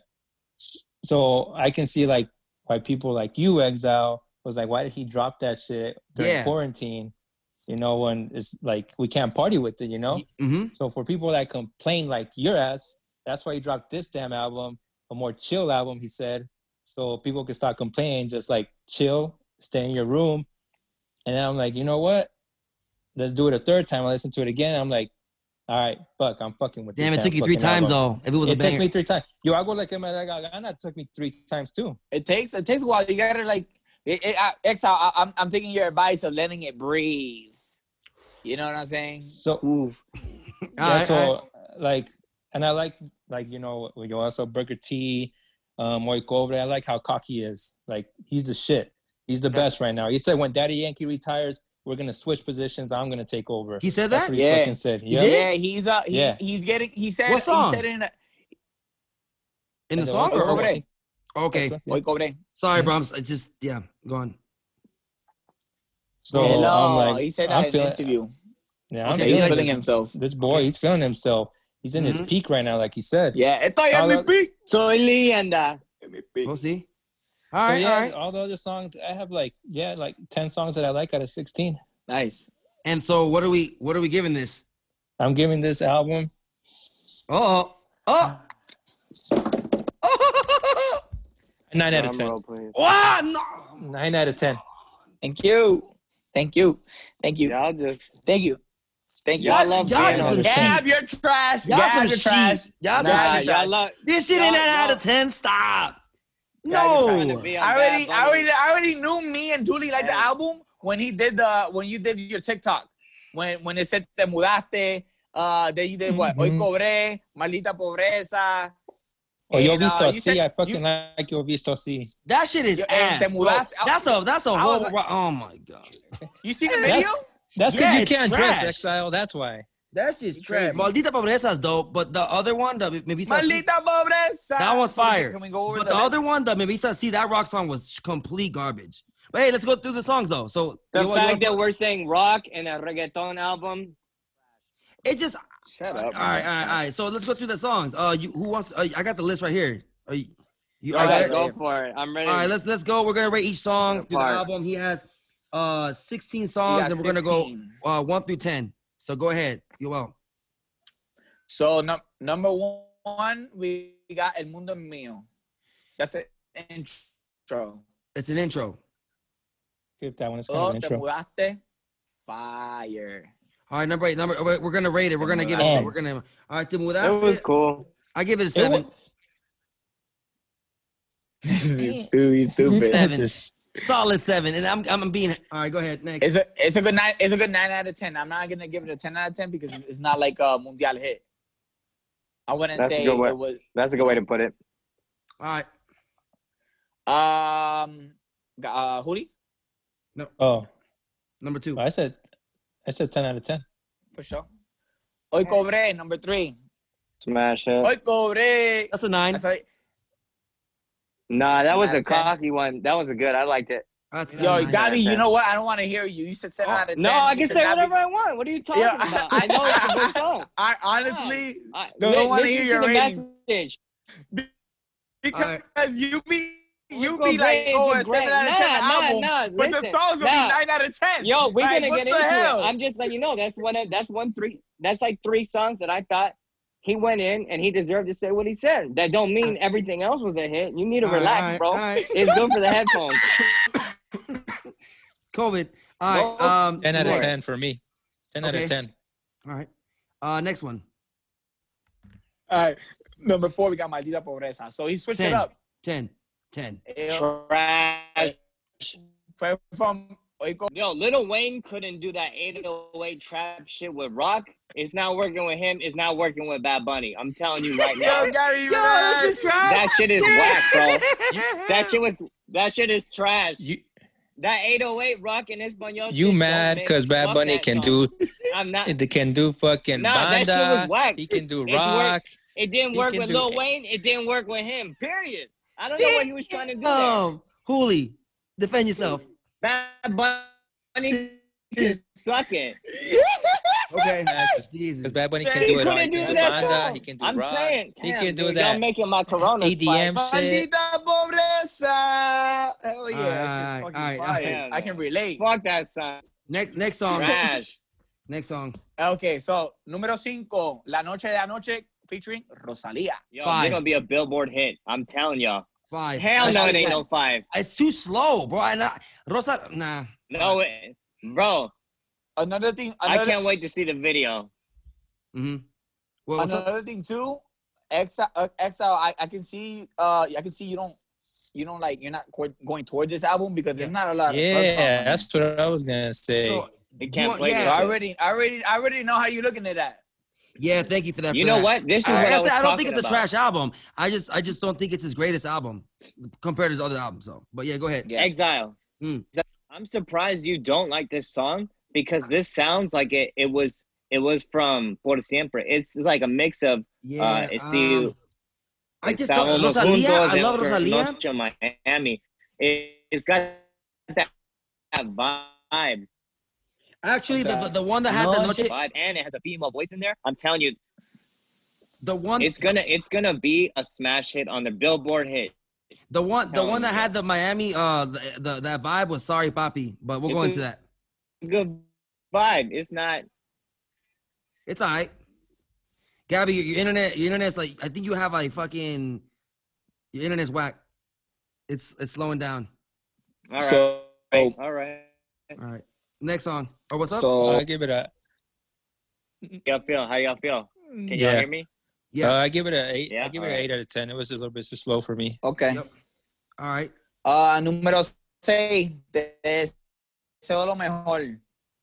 B: So I can see like why people like you, Exile, was like, why did he drop that shit during
C: Yeah.
B: quarantine? You know, when it's like we can't party with it, you know?
C: Mm-hmm.
B: So for people that complain like your ass, that's why he dropped this damn album, a more chill album, he said. So people can stop complaining, just like chill, stay in your room. And then I'm like, you know what? Let's do it a third time. I listen to it again. I'm like, all right, fuck, I'm fucking with this
C: Damn, it
B: damn
C: took you three
B: fucking
C: times
B: album.
C: though. If it was a
B: It took
C: banger.
B: me three times. Yo, I go like me da gana. It took me three times too.
D: It takes it takes a while. You gotta like it, it, I, Exile. I, I'm I'm taking your advice of letting it breathe. You know what I'm saying?
B: So
D: Oof.
B: yeah,
C: All right,
B: so
C: all right.
B: like, and I like like you know you also Burger T, um, Moy Cobre. I like how cocky he is. Like he's the shit. He's the best right now. He said when Daddy Yankee retires, we're gonna switch positions. I'm gonna take over.
C: He said
B: That's
C: that?
B: what he
D: Yeah.
B: fucking said.
C: He
B: Yeah.
C: did?
D: Yeah, he's uh he,
B: Yeah.
D: he's getting he said
C: What song?
D: he said in a,
C: In the
B: And the
C: song?
B: one-
C: Or,
D: Cobre.
C: okay.
B: Yeah.
D: Hoy cobré.
C: Sorry,
B: Mhm.
C: bro. I'm s- I just yeah, go on.
B: So
D: Hello.
B: I'm like,
D: he said
B: I'm
D: that in
B: feeling,
D: the interview.
B: Yeah, I'm
C: Okay,
D: He's
C: he's
B: feeling
D: feeling
B: this,
D: himself.
B: this boy. He's feeling himself. He's in
C: Mhm.
B: his peak right now, like he said.
D: Yeah, estoy en
B: All
D: mi
B: the-
D: peak.
E: Soy leyenda.
C: We'll see. All
B: So
C: right,
B: yeah,
C: all right.
B: all the other songs, I have like yeah, like ten songs that I like out of sixteen.
D: Nice.
C: And so what are we what are we giving this?
B: I'm giving this album
C: Oh, oh, oh,
B: nine out of
E: Drum
B: ten.
E: roll, please.
C: wow, no.
B: Nine out of ten.
D: Thank you. Thank you. Thank you.
E: Y'all just
D: Thank you. Thank you.
E: y'all
C: Y'all-
E: love
C: y'all
E: being
C: just
E: on
C: some
E: the
C: shit.
D: Gab, you're trash.
C: Y'all
D: Gab,
C: some
D: you're trash.
C: sheep. Y'all some
E: Nah,
C: sheep.
E: y'all love.
C: This shit ain't
E: y'all-
C: an out of
E: y'all-
C: ten. Stop.
E: y'all trying to
C: No.
E: be on
D: I already,
E: Bad
D: I already,
E: Bunny.
D: I already knew me and Dooley liked the
E: Hey.
D: album when he did the when you did your TikTok. When when it said te mudaste, uh, then you did what? Hoy
B: Mhm.
D: cobré, maldita pobreza.
B: Oh, yo
D: And, uh,
B: visto
D: you
B: así.
D: said-
B: I fucking
D: you-
B: like yo visto así.
C: That shit is
D: Yo, and
C: ass.
D: te
C: Bro.
D: mudaste-
C: That's a that's a
D: I
C: whole.
D: was like-
C: oh my god.
D: You see the
B: That's-
D: video?
B: That's because
C: Yeah,
B: you
C: it's
B: can't dress,
C: trash.
B: Exile. That's why.
C: That shit's
D: You
C: trash.
D: crazy.
C: Maldita Pobreza is dope, but the other one, the Me Vista Así,
D: Maldita pobreza.
C: that one's
D: So,
C: fire.
D: Can we go over
C: But
D: the
C: the
D: list?
C: other one, the Me Vista Así, that rock song was complete garbage. But hey, let's go through the songs though. So
E: The
C: you, you
E: fact
C: want-
E: that we're saying rock in a reggaeton album.
C: it just
D: Shut
C: all
D: up.
C: right, all right, all right. So let's go through the songs. Uh, you who wants? Uh, I got the list right here. Uh, you, you
E: All
C: all
E: right,
C: right?
E: go for it. I'm ready.
C: All right, let's let's go. We're gonna rate each song
E: Go
C: through the
E: for it.
C: album. He has uh sixteen
D: You
C: songs,
D: got
C: and we're gonna go
D: sixteen.
C: uh one through ten. So go ahead. You will.
D: So num- number one, we got El Mundo es Mío. That's an intro.
C: It's an intro.
B: Skip that one. It's kind
D: Oh,
B: of an
D: te
B: intro.
D: mudaste. Fire.
C: All right, number eight. Number we're, we're gonna rate it. We're gonna give it.
B: Ten.
C: We're gonna. All right, Tim, with
E: It was
C: that,
E: cool.
C: I give it a
B: It
C: seven.
B: wa-
D: He's stupid. He's stupid.
C: Seven.
B: It's just-
C: Solid seven. And I'm I'm being. All right, go ahead. Next.
D: It's a it's a good nine. It's a good nine out of ten. I'm not gonna give it a ten out of ten because it's not like a mundial hit. I wouldn't
E: That's a
D: say
E: good way.
D: it was.
E: That's a good way to put it.
C: All right.
D: Um, uh, Juli,
B: Oh,
C: Number two.
B: I said, I said ten out of ten.
D: for sure. Hoy cobré, number three.
E: Smash it.
D: Hoy cobré.
C: That's a nine.
D: That's like,
E: Nah, that was
D: Nine
E: a
D: out of ten.
E: cocky one. That was a good. I liked it.
C: That's a
D: yo,
C: nine.
D: Gabby, you
E: ten.
D: know what? I don't want to hear you. You said seven
C: Oh,
D: out of ten.
E: No, I
D: You
E: can
D: should
E: say
D: not be-
E: whatever I want. What are you talking
D: Yeah,
E: about? I know it's a good song.
D: I honestly
E: I,
D: don't
E: li-
D: wanna
E: listen
D: hear your
E: to the
D: ratings.
E: message.
D: because you be you
E: Rico
D: be like,
E: Gray
D: oh,
E: is
D: a
E: a great-
D: seven out of ten
E: nah,
D: album,
E: nah, nah,
D: but
E: listen,
D: the songs will
E: nah.
D: be nine out of ten.
E: Yo, we're
D: Like,
E: gonna
D: what
E: get
D: the
E: into
D: hell?
E: it. I'm just letting you know that's one. Of, that's one three. That's like three songs that I thought he went in and he deserved to say what he said. That don't mean everything else was a hit. You need to
C: All right,
E: relax,
C: all right,
E: bro.
C: all right.
E: It's good for the headphones.
C: COVID. All right.
E: Well,
C: Um.
B: ten out of
C: next.
B: ten for me. Ten out
C: Okay.
B: of ten.
C: All right. Uh. Next one.
D: All right, number four, we got Maldita Pobreza. So he switched
C: Ten.
D: it up.
C: Ten. Ten.
D: Él
E: Trash.
D: fue from Hoy Co-
E: Yo, Lil Wayne couldn't do that eight oh eight trap shit with Rock. It's not working with him. It's not working with Bad Bunny. I'm telling you right now.
D: Yo, Gary,
C: Yo, this is trash.
E: That shit is whack, bro. That shit was. That shit is trash.
B: You
E: That eight oh eight Rock in Espanol.
B: you
E: shit
B: mad
E: don't make-
B: because Bad
E: fuck
B: Bunny
E: that
B: can
E: song.
B: do
E: I'm not.
B: it can do fucking
E: Nah, that shit was
B: banda.
E: whack.
B: He can do
E: It's work-
B: rock.
E: It didn't
B: He
E: work
B: can
E: with
B: do
E: Lil
B: it.
E: Wayne. It didn't work with him. Period. I don't know what he was trying to do there.
C: Um. Hooli, defend yourself.
E: Bad Bunny is sucking.
C: Okay.
B: Because
C: Jesus.
B: Bad Bunny can
D: He
B: do it all. He
E: couldn't do
B: can do
E: that
B: banda.
E: song.
B: He can do
E: I'm
B: rock.
E: saying,
B: He
E: damn,
B: can do
E: dude,
B: that
E: Y'all making my Corona
B: E D M
E: spike.
B: shit.
D: Maldita Pobreza. Hell yeah, that
C: Alright,
D: shit's fucking
C: alright,
D: fire.
E: alright.
D: I can relate.
E: Fuck that song.
C: Next. Next song.
E: Trash.
C: Next song.
D: Okay, so número cinco, La Noche de Anoche featuring Rosalía.
E: Yo,
C: Five.
E: they're gonna be a Billboard hit. I'm telling y'all.
C: Five.
E: Hell no,
C: That's-
E: it ain't no five.
C: It's too slow, bro. And I, Rosa. Nah.
E: No, it, bro.
D: Another thing,
E: I
D: another,
E: can't wait to see the video.
C: Mm-hmm. Well, what's up?
D: another thing too. Exile, uh, Exile. I, I can see. Uh, I can see you don't. You don't like. You're not co- going toward this album because there's not a lot. Of love song
B: Yeah,
D: on
B: that's what I was gonna say.
C: So,
E: It
C: you
E: can't
C: want-
E: play
C: yeah.
D: it.
E: this
D: So I
E: shit.
D: already, I already, I already know how you're looking at that.
C: yeah. Thank you for that.
E: You
C: for
E: know
C: that.
E: what? This is
C: I,
E: what I,
C: I,
E: was
C: said, I don't think
E: talking
C: it's a
E: about.
C: trash album. I just, I just don't think it's his greatest album compared to his other albums. So, but yeah, go ahead.
D: Yeah.
E: Exile.
C: Hmm.
E: I'm surprised you don't like this song because this sounds like it. It was. It was from Por Siempre. It's like a mix of.
C: Yeah.
E: Uh, it's the-
C: um, I just saw
E: Estábamos
C: Rosalia.
E: juntos
C: I
E: en
C: love
E: por
C: Rosalia.
E: Noche en Miami. It, it's got that, that vibe,
C: Actually, the, the the one that had
D: No,
C: the noche,
E: vibe, and it has a female voice in there. I'm telling you,
C: the one,
E: it's gonna it's gonna be a smash hit on the Billboard hit.
C: the one, the
E: telling
C: one that
E: you.
C: had the Miami, uh, the, the that vibe was Sorry Papi. But we'll go
E: It's
C: into
E: a-
C: that.
E: Good vibe. It's not.
C: It's all right. Gabby, your, your internet, your internet's like, I think you have like fucking, your internet's whack. It's it's slowing down.
E: All right.
D: So,
E: all right.
C: All right. Next song. Or what's up?
D: so
B: I give it a
E: Y'all feel? How y'all feel? Can y'all
B: yeah.
E: hear me?
C: Yeah.
B: Uh, I give it a eight.
E: Yeah?
B: I give it an
E: Alright.
B: eight out of ten. It was a little bit too slow for me.
D: okay.
C: Yep. All right.
D: Uh, número seis, te deseo lo mejor.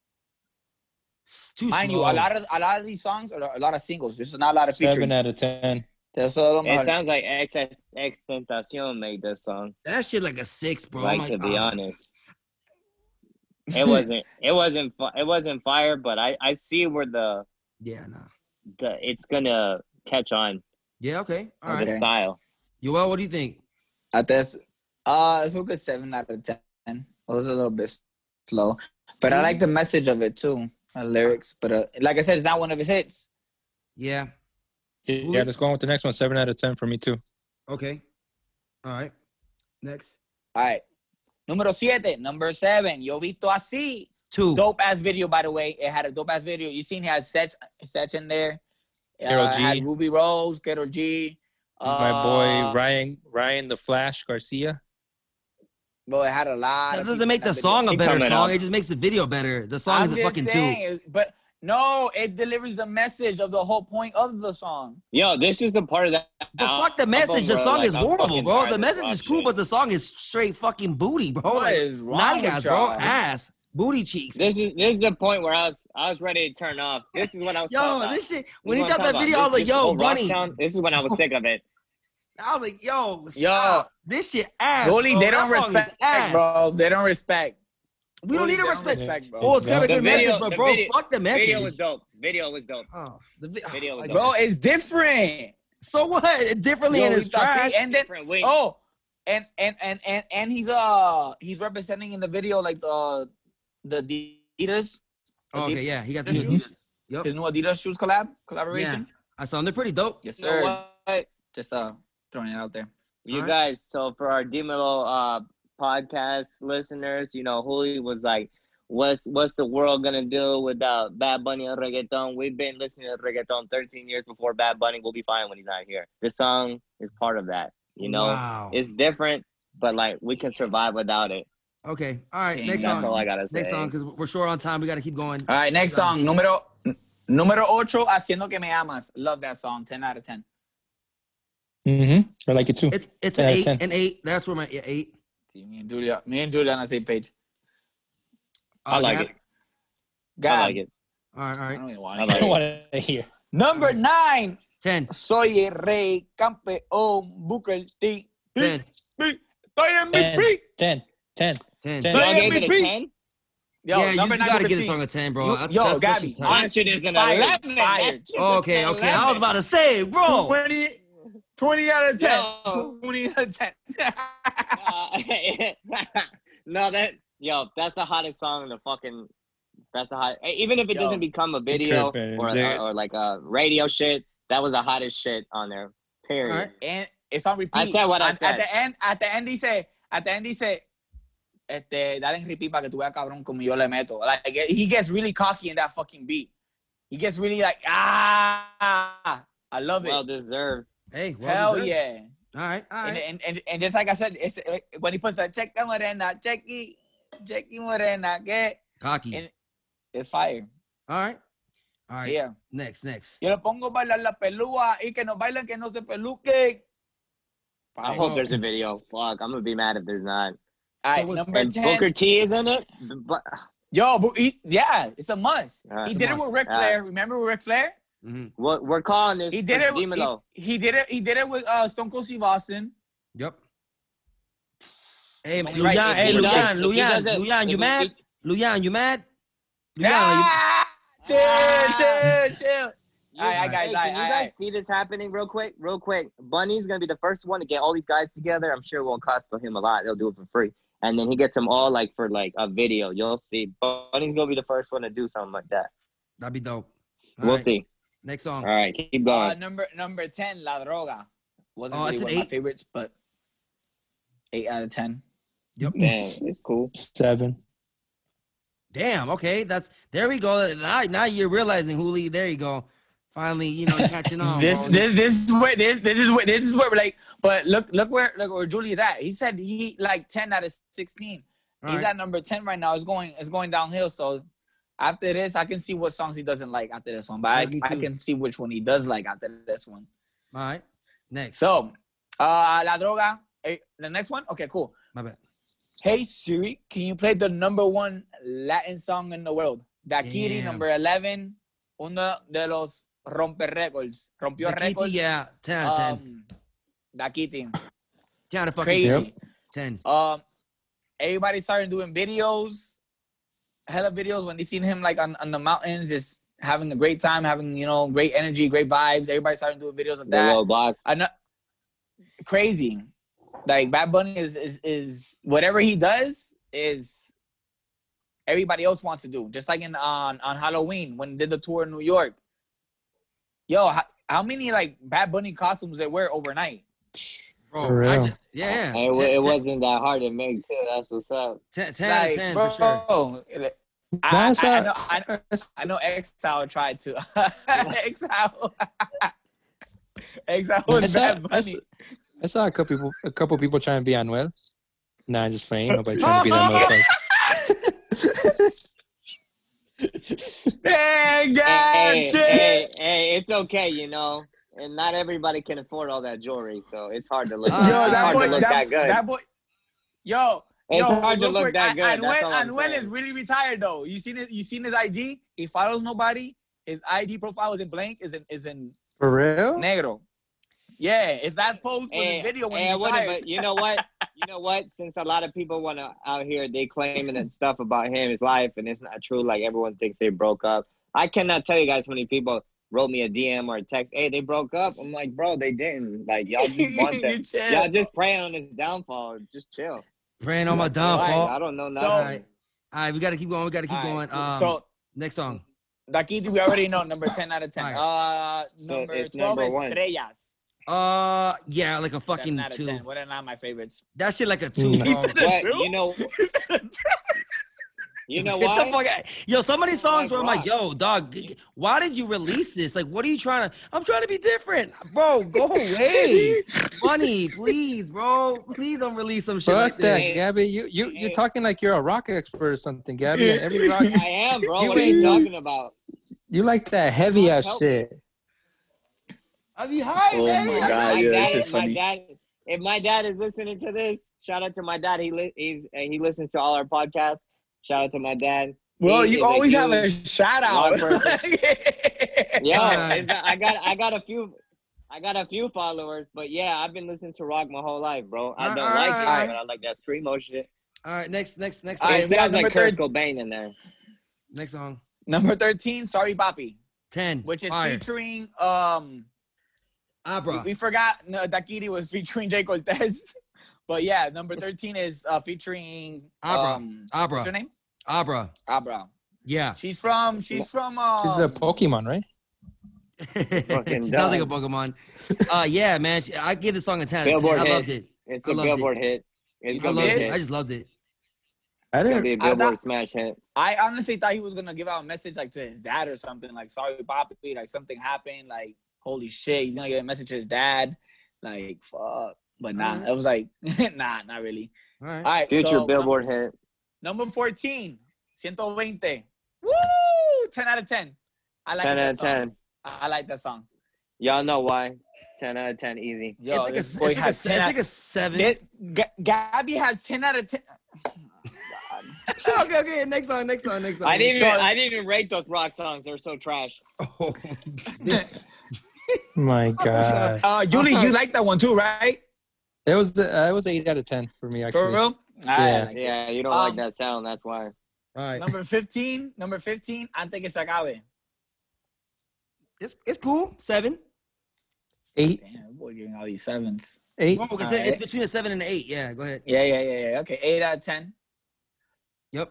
C: It's too
D: Mind you,
C: slow.
D: a lot of a lot of these songs are a lot of singles. There's not a lot of
B: Seven
D: features.
B: out of ten.
D: Te deseo lo
E: It
D: mejor.
E: sounds like X X Tentacion made this song.
C: That shit like a six, bro.
E: like
C: I'm like,
E: to be
C: oh.
E: honest, it wasn't. It wasn't. fi- It wasn't fire. But I I see where the
C: Yeah, nah.
F: the it's gonna catch on.
C: Yeah, okay. All
D: Okay.
C: right.
F: The style.
C: Yoel, what do you think?
D: I guess uh it's a good seven out of ten. It was a little bit slow. But I like the message of it too. The lyrics. But uh, like I said, it's not one of his hits.
C: Yeah.
B: Yeah, let's go on with the next one. Seven out of ten for me too.
C: Okay. All right. Next.
D: All right. Número siete, number seven. Yo visto así.
C: Two.
D: Dope ass video, by the way. It had a dope ass video. You seen he had Sech, Sech in there.
B: Karol
D: Uh,
B: G.
D: had Ruby Rose, Karol G.
B: My
D: Uh,
B: boy Ryan Ryan the Flash Garcia.
D: Bro, it had a lot.
C: That
D: of
C: doesn't
D: people
C: make
D: in
C: the
D: that
C: song a
F: He
C: better
F: coming
C: song.
F: up.
C: It just makes the video better. The song
D: I'm
C: is a
D: just
C: fucking two.
D: saying, but no, it delivers the message of the whole point of the song.
F: Yo, this is the part of that.
C: But fuck the message. The song is horrible, bro. The message is cool, but the song is straight fucking booty, bro.
D: What
C: Like,
D: is wrong
C: nalgas,
D: with
C: bro.
D: y'all?
C: Ass. Booty cheeks.
F: This is this is the point where I was I was ready to turn off. This is when I was.
C: Yo,
F: talking about.
C: this shit.
F: This
C: When
F: is
C: he
F: what I'm
C: dropped that
F: talking
C: video, I
F: about.
C: was like,
F: This- this
C: yo,
F: whole rock
C: Bunny.
F: sound, This is when I was sick of it.
C: I was like, yo,
D: Yo.
C: stop. This shit ass.
D: Rolly,
C: bro.
D: they
C: That
D: don't
C: song is
D: respect,
C: ass.
D: bro. They don't respect.
C: We don't
D: Rolly,
C: need to
D: they
C: respect.
D: respect, bro.
C: Oh, it's got a
F: The
C: good
F: video-
C: message, but
F: the
C: bro,
F: video-
C: fuck the message.
F: Video was dope. Video was dope.
C: Oh, the vi-
F: Video was
C: like,
F: dope.
D: Bro, it's different.
C: So what? Differently
D: Yo,
C: and it's
D: we thought-
C: trash.
D: see, and then
F: Different way.
D: oh, and and and and and he's uh he's representing in the video like the the Adidas.
C: Oh, okay,
D: Adidas
C: yeah, he got the
D: shoes.
C: shoes. Yep.
D: His new Adidas shoes collab collaboration.
C: I saw them. They're pretty dope.
D: Yes,
F: You know
D: sir.
F: what?
D: Just uh throwing it out there.
F: You
C: Alright.
F: guys, so for our Dimelo uh podcast listeners, you know, Julio was like, What's what's the world gonna do without Bad Bunny and reggaeton? We've been listening to reggaeton thirteen years before Bad Bunny. We'll be fine when he's not here. This song is part of that. You know,
C: Wow.
F: it's different, but like we can survive without it.
C: Okay. All right.
D: Dang,
C: Next
F: That's
C: song.
F: all I gotta say.
C: Next song, because we're short on time. We got to keep going.
D: All right, next song. Número número ocho, Haciendo que me amas. Love that song. ten out of ten.
B: Mm-hmm. I like it too.
C: It, it's
B: ten
C: an
B: out of
C: eight.
B: ten.
C: An eight. That's where my yeah, eight.
D: See, me and Julia, me and Julia on the same page.
F: I
C: Uh,
F: like
C: Gab?
F: it.
D: God,
F: I like it.
C: All right. All
D: I
C: right.
D: don't even
F: I
D: want
F: like
D: it.
B: I don't want to hear.
D: Number nine,
C: Ten.
D: soy el rey, campeón, Booker T.
C: Ten.
D: Estoy en mi
B: Ten.
D: peak.
B: Ten. Ten.
C: Ten.
B: Ten.
F: Y'all
D: Hey,
F: gave it a
D: M V P.
F: ten?
D: Yo,
C: yeah, you,
D: number
C: you
D: nine,
C: gotta
D: Booker
C: give this
D: T.
C: song a ten, bro.
D: Yo,
C: That's-
D: yo,
C: that's- that's
D: Gabby,
C: just tough.
F: My shit is an
D: Fire,
F: eleven.
D: fire.
F: That's just
C: Okay,
F: an
C: okay. I was
F: eleven.
C: about to say, bro.
D: twenty, twenty out of ten.
F: Yo.
D: twenty out of ten.
F: Uh, no, that yo, that's the hottest song in the fucking. That's the hot. Even if it
D: Yo.
F: doesn't become a video
B: tripping,
F: or,
B: dude.
F: or or like a radio shit, that was the hottest shit on there. Period.
C: All right.
D: And it's on repeat.
F: I said what I
D: At-
F: said.
D: At the end, at the end dice, at the end dice, este, dale en repeat para que tú veas cabrón como yo le meto. Like he gets really cocky in that fucking beat. He gets really like ah, I love it.
F: Well deserved.
C: Hey, well
D: Hell
C: deserved.
D: yeah.
C: All right. All
D: And,
C: right.
D: and, and, and just like I said, it's, when he puts that check morena, checky, checky morena, get,
C: Cocky.
D: and it's fire.
C: All right. All right.
D: Yeah.
C: Next. Next.
D: Yo le pongo bailar la pelúa y que no bailen, que no se peluquen.
F: I
D: Fire.
F: hope there's a video. Fuck, I'm gonna be mad if there's not.
D: All right,
C: So what's-
D: number
F: And
D: ten.
F: Booker T is in it. But
D: Yo, but he, yeah, it's a must.
F: Alright.
D: he
C: It's a
D: did
C: must.
D: it with Ric
F: Alright.
D: Flair. Remember with Ric Flair?
C: Mm-hmm.
F: we're, we're calling this.
D: He did it.
F: Dímelo.
D: He, he did it. He did it with uh, Stone Cold Steve Austin.
C: Yep. Hey,
D: Only
C: Luyan,
D: right,
C: hey,
D: if he
C: Luyan,
F: does- if he
C: Luyan,
F: does it-
C: Luyan,
F: if
C: you
F: he-
C: mad? Luyan, you mad? Luyan,
D: Ah, chill,
F: Ah.
D: chill, chill.
F: You-
D: All right, guys,
F: hey,
D: all right,
F: can you
D: all
F: guys
D: right.
F: see this happening real quick? Real quick. Bunny's gonna be the first one to get all these guys together. I'm sure it won't cost him a lot. They'll do it for free. And then he gets them all like for like a video. You'll see. Bunny's gonna be the first one to do something like that.
C: That'd be dope. All
F: we'll
C: right.
F: see.
C: Next song.
F: All right, keep
D: Uh,
F: going.
D: number number ten, La Droga. Wasn't
C: Oh,
D: really
C: it's
D: one
C: an
D: of my
C: eight?
D: favorites, but eight out of ten.
C: Yep.
F: Damn, it's cool.
B: Seven.
C: Damn. Okay. That's there we go. Now, now you're realizing, Huli. There you go. Finally, you know, catching on.
D: This
C: bro.
D: this this is where this this is where this is where we're like. But look look where look where Julia's at. He said he like ten out of sixteen.
C: All
D: He's
C: right.
D: at number ten right now. It's going it's going downhill. So after this, I can see what songs he doesn't like after this one. But
C: Yeah,
D: I,
C: me
D: I
C: too.
D: can see which one he does like after this one.
C: All right. Next.
D: So uh La Droga. eh, The next one? Okay, cool.
C: my bad.
D: Hey Siri, can you play the number one Latin song in the world? Dakiri,
C: Damn.
D: number eleven. Uno de los romper records. Rompió
C: The Kitty,
D: records.
C: yeah, ten out of ten.
D: Um, Dakiti.
C: ten out of fucking
D: Crazy.
B: Yep.
C: ten.
D: Um, everybody started doing videos, hella videos when they seen him like on, on the mountains, just having a great time, having, you know, great energy, great vibes. Everybody starting doing videos of
F: The
D: that.
F: little box.
D: I know, crazy. Like Bad Bunny is is is whatever he does is everybody else wants to do. Just like in on on Halloween when they did the tour in New York. Yo, how, how many like Bad Bunny costumes they wear overnight?
C: Bro,
B: For
C: I
B: real.
C: ju- yeah,
F: And it, wa-
C: Ten-
F: it
C: ten-
F: wasn't that hard to make too. That's what's up.
C: ten, ten out of
D: Like,
C: ten
D: bro,
C: for sure.
D: I,
B: That's
D: I, I
B: not-
D: know I,
B: that's-
D: I know Exile tried to. Exile. Exile
B: I
D: was
B: saw,
D: Bad
B: I,
D: Bunny.
B: saw, I saw a couple people, a couple people trying to be Anuel. Nah, I'm just playing. Nobody trying to be that motherfucker.
D: Dang,
F: Hey,
D: gotcha.
F: hey, hey, it's okay, you know. And not everybody can afford all that jewelry, so it's hard to look.
C: Yo,
F: it's
D: Yo, that
F: hard
D: boy,
F: to look
D: that,
F: that, good.
D: that boy, yo,
F: It's
D: yo,
F: hard to
D: real
F: look
D: quick,
F: that
D: I-
F: good. That's
D: Anuel,
F: all I'm
D: Anuel
F: saying.
D: is really retired though. You seen it? You seen his I G? He follows nobody. His I D profile is in blank. Is in is in
B: For real?
D: negro. Yeah, it's that post for
F: Hey,
D: the video when
F: hey,
D: he
F: I wouldn't,
D: retired.
F: but you know what? You know what? Since a lot of people want to out here, they claiming and stuff about him, his life, and it's not true. Like everyone thinks they broke up. I cannot tell you guys how many people wrote me a D M or a text. Hey, they broke up. I'm like, bro, they didn't. Like y'all just want
D: You
F: that.
D: chill.
F: Y'all just pray on his downfall. Just chill.
C: Praying on my
F: Like,
C: downfall.
F: I don't know
D: So-
F: nothing.
C: All right, all right, we gotta keep going. We gotta keep
D: All
C: going.
D: right,
C: Um,
D: so
C: next song.
D: Dakiti, we already know number ten out of ten.
C: All
D: Uh,
F: So
D: number
F: it's
D: twelve
F: number
D: is
F: one.
D: Estrellas.
C: Uh, yeah, like a fucking
D: Seven out of
C: two.
D: ten. What are not my favorites?
C: That shit like a two,
B: Mm.
C: bro.
F: But
D: Two?
F: you know, you know
C: Get the
F: why?
C: fuck out. Yo, some of these
F: Like
C: songs where I'm like,
F: rock.
C: yo, dog, g- g- why did you release this? Like, what are you trying to? I'm trying to be different, bro. Go away, Bunny, please, bro. Please don't release some shit
B: Fuck
C: like
B: that,
C: that.
F: Hey,
B: Gabby. You you you're
F: hey.
B: talking like you're a rock expert or something, Gabby. And every rock,
F: I am, bro.
B: You
F: What are you
B: ain't no-
F: talking about?
B: you like that heavy ass
F: Help me.
B: shit.
C: I be high,
D: Oh
C: man.
D: my
F: My
D: God, yeah,
F: dad,
D: this is
F: my
D: funny.
F: dad. If my dad is listening to this, shout out to my dad. He li- he's uh, he listens to all our podcasts. Shout out to my dad.
D: Well,
F: He is
D: you
F: a
D: always have a
F: huge
D: shout out.
F: rock Yo,
C: Alright.
F: it's not- I got I got a few. I got a few followers, but yeah, I've been listening to rock my whole life, bro. I don't
C: Alright,
F: like it,
C: alright.
F: but I like that screamo shit.
C: All right, next, next, next
D: All
C: song.
D: right,
F: It
D: we got
F: sounds like
D: number
F: Kurt
D: thirteen.
F: Cobain in there.
C: Next song.
D: Number thirteen, Sorry Papi,
C: Ten.
D: which is
C: Fire.
D: featuring um we,
C: Abra.
D: we forgot no, Dakiti was featuring Jay Cortez. But yeah, number thirteen is uh featuring
C: Abra.
D: um
C: Abra.
D: what's her name?
C: Abra.
D: Abra.
C: Yeah.
D: She's from she's from um
B: She's a Pokemon, right?
C: Sounds
F: Fucking
C: like a
F: dumb.
C: Pokemon. Uh, yeah, man. she- I give the song a ten. out of ten.
F: Billboard
C: I
F: hit.
C: loved it.
F: It's
C: I
F: a
C: loved it.
F: Billboard hit. It's
D: You
C: I
F: gonna be
C: loved
F: a
C: it.
F: hit.
C: I just loved it.
B: I
F: It's gonna
B: didn't.
F: be a
D: I
F: Billboard
D: thought-
F: smash hit.
D: I honestly thought he was gonna give out a message like to his dad or something, like sorry Papi, like something happened, like holy shit, he's gonna give a message to his dad. Like fuck. But nah,
C: Alright.
D: it was like nah, not really.
C: All right.
D: All right,
F: Future
D: so,
F: Billboard hit.
D: Number fourteen, one twenty. Woo! ten out of ten. I like
F: ten
D: that
F: out of
D: song.
F: ten.
D: I I like that song.
F: Y'all know why? ten out of ten, easy.
D: Yo,
C: it's like a,
D: this
C: it's
D: boy
C: like a,
D: has
C: se-
D: ten
C: it's
D: out-
C: like a seven.
D: This- Ga- Gabby has ten out of ten.
C: okay, okay. Next song. Next song. Next song.
F: I didn't even
D: So-
F: I didn't even rate those rock songs. They're so trash.
C: Oh.
B: My God.
D: Uh, Julie, you like that one too, right?
B: It was uh, it was eight out of ten for me actually.
D: For real?
B: Yeah.
D: I like it.
F: Yeah, you don't
D: Um,
F: like that sound. That's why.
C: All right.
D: Number fifteen, number fifteen, Antes que se acabe.
C: It's it's cool. Seven.
B: Eight,
D: Damn, boy, giving all these sevens.
B: eight.
C: Well, it's,
D: Alright.
C: it's between a seven and an eight. Yeah. Go ahead.
D: Yeah, yeah, yeah, yeah. Okay, eight out of ten.
C: Yep.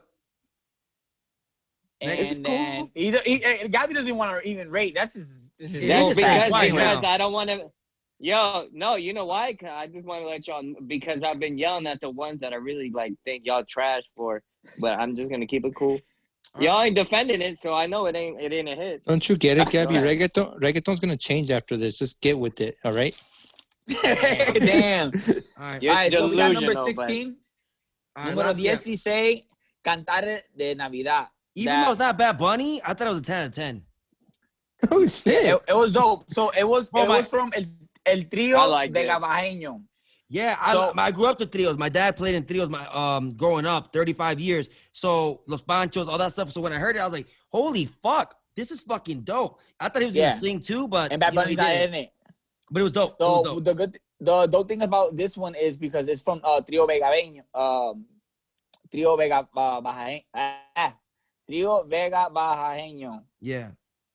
D: And
C: Next is
D: then
C: cool.
D: either he, eh, Gabby doesn't want to even rate. That's his. This is
C: Yeah,
F: No,
C: just
F: because
C: quiet
F: because
C: now.
F: I don't want to. Yo, no, you know why? 'Cause I just want to let y'all because I've been yelling at the ones that I really like think y'all trash for, but I'm just gonna keep it cool. Y'all ain't defending it, so I know it ain't it ain't a hit.
B: Don't you get it, Gabby?
F: Go ahead.
B: Reggaeton, reggaeton's gonna change after this. Just get with it, all right?
D: Damn.
C: All right.
F: You're
D: All right, so we got number
F: delusional, but-
D: sixteen.
C: All right,
D: Número
C: last- yeah.
D: dieciséis, Cantar de Navidad.
C: Even
D: That-
C: though it's not Bad Bunny, I thought it was a ten out of ten.
B: Oh shit!
D: It, it was dope. So it was
C: Oh,
D: it
C: my-
D: was from El, el Trio
F: I like
D: Vega
F: it.
D: Bajeño.
C: Yeah, I,
D: So-
C: I grew up to trios. My dad played in trios. My um growing up, thirty-five years. So Los Panchos, all that stuff. So when I heard it, I was like, "Holy fuck, this is fucking dope." I thought he was
D: Yeah.
C: gonna sing too, but
D: And Bad
C: you know,
D: Bunny's
C: he
D: not
C: didn't.
D: in it.
C: But it was dope. it was
D: So
C: dope.
D: the good the dope thing about this one is because it's from uh, Trio Vega Bajeño. Um, Trio Vega uh, Bajeño. Ah, Trio Vega Bajeño.
C: Yeah.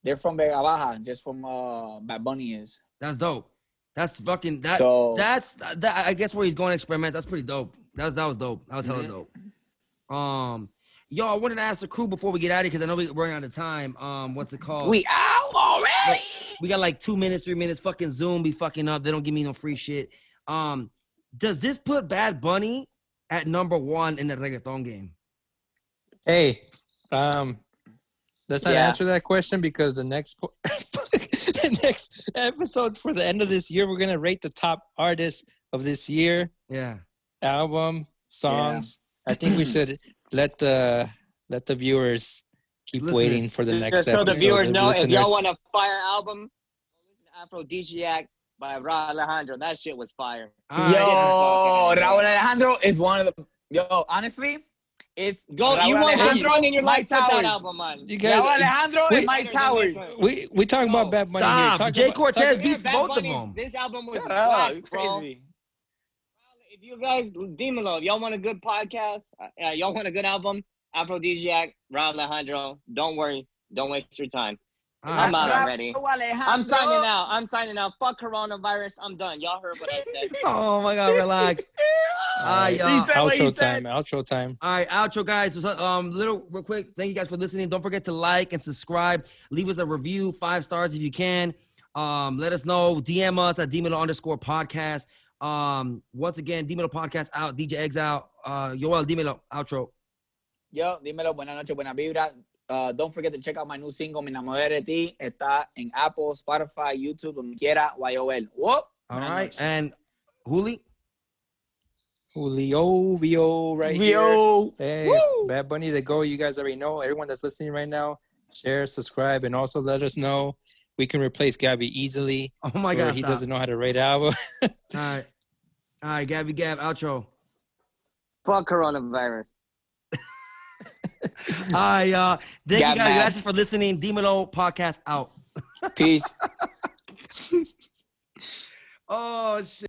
D: They're from Vega Baja, just from uh, Bad Bunny is.
C: That's dope. That's fucking that.
D: So
C: That's that. I guess where he's going to experiment. That's pretty dope. That's that was dope. That was hella
D: Mhm.
C: dope. Um, yo, I wanted to ask the crew before we get out of here because I know we're running out of time. Um, what's it called?
D: we out already.
C: We got like two minutes, three minutes. Fucking Zoom be fucking up. They don't give me no free shit. Um, does this put Bad Bunny at number one in the reggaeton game?
B: Hey, um, let's not
D: Yeah.
B: answer that question because the next po- the next episode for the end of this year, we're gonna rate the top artists of this year,
C: Yeah.
B: album, songs. I think we should let the let the viewers keep
C: Listeners.
B: waiting for the
F: Just,
B: next
F: just so
B: episode.
F: the viewers
B: the
F: know, if
B: listeners.
F: y'all want a fire album, listen to Aphrodisiac by Ra Alejandro. That shit was fire.
C: All right.
D: Yo,
F: Okay.
D: Raúl Alejandro is one of the. Yo, honestly, it's
F: Go, you
D: Raúl
F: want
D: Alejandro,
F: something in your
D: Mike
F: life, put that
D: Towers.
F: album on.
B: you guys,
D: Raúl Alejandro
B: we-
D: and Mike Towers.
B: we we talking about Bad Bunny here.
C: Stop.
B: Talk
C: Jay
B: about-
C: Cortez
B: talk-
F: Yeah,
C: beats
F: Bad
C: both
F: Bunny,
C: of them.
F: This album was
D: Shut up,
F: whack,
D: you
F: bro.
D: crazy.
F: If you guys, Dímelo, if y'all want a good podcast, uh, y'all want a good album, Aphrodisiac, Ra Alejandro, don't worry. Don't waste your time.
C: All
F: I'm
C: right.
F: out already.
D: Raúl Alejandro.
F: I'm signing out. I'm signing out. Fuck coronavirus. I'm done. Y'all heard what I said.
C: Oh my God, relax. All right,
D: He
C: y'all.
D: said what he
B: outro
D: said.
B: time. Outro time.
C: All right, outro, guys. So, um, little real quick. Thank you guys for listening. Don't forget to like and subscribe. Leave us a review, five stars if you can. Um, let us know. D M us at Dímelo underscore podcast. Um, once again, Dímelo podcast out. D J Eggs out. Uh, Yoel, Dímelo outro.
D: Yo, dímelo, buenas noches, buena vibra. Uh, don't forget to check out my new single, Me Enamoré de Ti. Está en Apple, Spotify, YouTube, donde quiera. Y O L. Whoop.
C: All
D: Buenas
C: right,
D: noches.
C: and Juli.
B: Julio Vio right here.
D: Yo.
B: Hey,
D: Woo!
B: Bad Bunny, the go. You guys already know. Everyone that's listening right now, share, subscribe, and also let us know we can replace Gabby easily.
C: Oh my
B: where
C: God,
B: he
C: stop.
B: doesn't know how to rate album.
C: All right, all right, Gabby Gab outro.
F: Fuck coronavirus.
C: All right, y'all. Thank
D: Gab
C: you guys.
D: mad.
C: Gracias for listening. Dímelo podcast out.
D: Peace.
C: Oh shit.